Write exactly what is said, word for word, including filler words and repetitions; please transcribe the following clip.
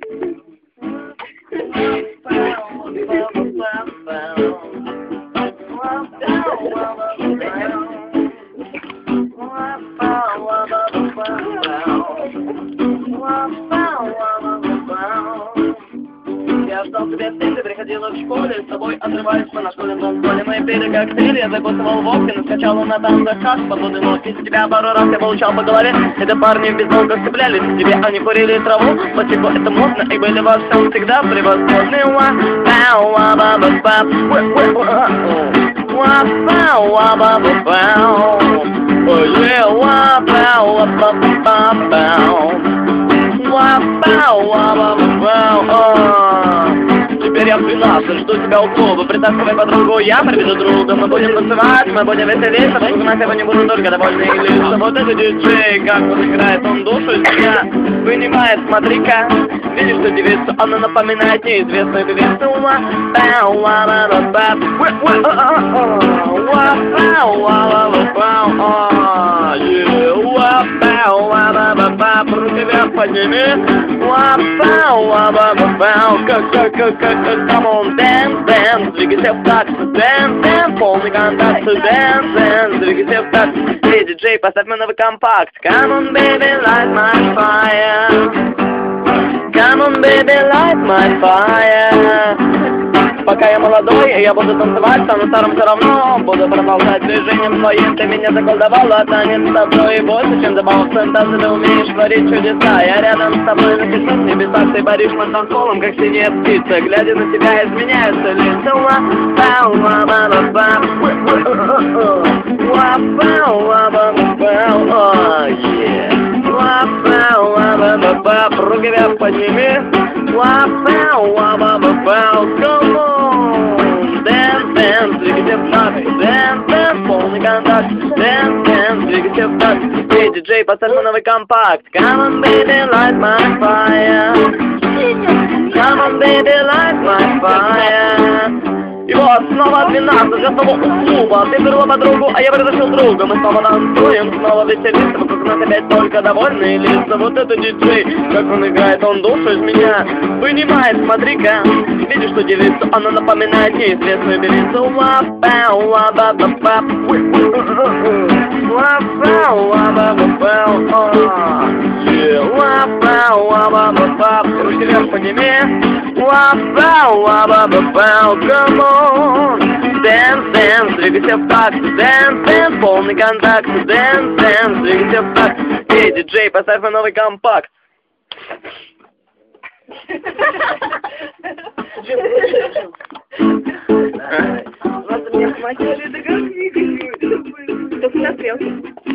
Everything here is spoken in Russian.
Я ждал тебя в ты приходила в школе, с тобой отрывались мы на школьном танцполе. Мы пили коктейли, я закусывал водки, наскачал на танцах с подводной лодки. Из тебя пару раз я получал по голове. Это парни в бейсболках цеплялись к тебе, они курили траву. Пластику это модно, и были во всем всегда превосходны. Теперь я в двенадцать, жду тебя у клуба. Притаскивай подругу, я приведу друга. Мы будем танцевать, мы будем веселиться. Вспоминать его не буду только довольны лица. Вот это диджей, как он играет, он душу из меня вынимает, смотри-ка. Видишь, что девицу, она напоминает неизвестную певицу. Руки вверх подними. Come on, dance, dance, двигайся в такт. Dance, dance, полный контакт. Dance, dance, двигайся в такт. Эй, диджей, поставь мне новый компакт. Come on, baby, light my fire. Come on, baby, light my fire. Пока я молодой, я буду танцевать, стану старым все равно. Буду продолжать движением своим, ты меня заколдовала. Танец с тобой больше, чем забавок фантазии. Ты умеешь творить чудеса, я рядом с тобой на песок в небесах. Ты паришь над танцполом, как синяя птица. Глядя на тебя, изменяются лица. Руки вверх подними. Come on, dance, dance, двигайся в такт. Dance, dance, полный контакт. Dance, dance, двигайся в такт. Эй, диджей, поставь мне новый компакт. Come on, baby, light my fire. Come on, baby, light my fire. И вот снова двенадцать, я снова у клуба. Ты вернула подругу, а я предложил друга. Мы снова танцуем, снова веселимся. Вокруг нас опять только довольные лица. Вот это диджей, как он играет, он душу из меня вынимает, смотри-ка. Видишь, что девицу, она напоминает неизвестную певицу. Руки вверх подними. Come on, dance, dance, двигайся в такт. Dance, dance, полный контакт. Dance, dance, двигайся в такт. Эй, диджей, поставь мне новый компакт. Вас меня хватит, это как видишь, кто смотрел.